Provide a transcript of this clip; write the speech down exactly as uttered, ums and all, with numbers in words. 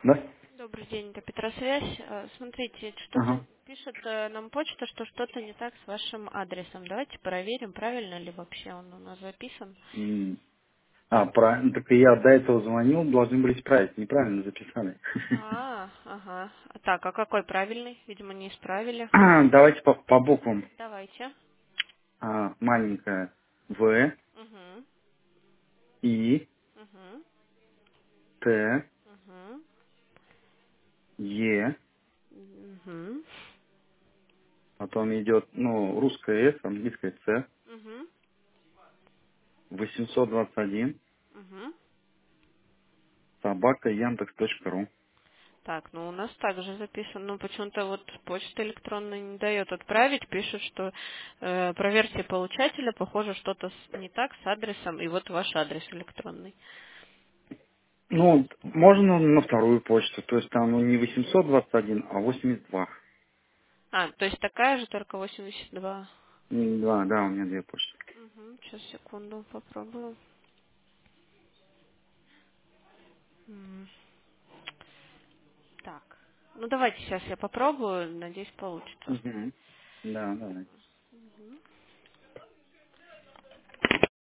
Да? Добрый день, это Петросвязь. Э, Смотрите, что-то Ага. пишет э, нам почта, что что-то не так с вашим адресом. Давайте проверим, правильно ли вообще он у нас записан. М. А, правильно. Так и я до этого звонил, должны были исправить. Неправильно записали. А, ага. Так, а какой правильный? Видимо, не исправили. Давайте по, по буквам. Давайте. А, маленькая В, Угу, И, угу, Т, угу, Е. угу, Потом идет, ну, русская С, английская С. угу, восемьсот двадцать один. угу. Собака Яндекс точка ру. Так, ну у нас также записано, но почему-то вот почта электронная не дает отправить, пишет, что э, проверьте получателя, похоже, что-то с- не так с адресом, и вот ваш адрес электронный. Ну, можно на вторую почту. То есть там ну, не восемьсот двадцать один, а восемьдесят два. А, то есть такая же, только восемьдесят два. М, Да, да, у меня две почты. Угу, сейчас, секунду, попробую. М, Так, ну давайте сейчас я попробую, надеюсь, получится. Угу. Да, давай.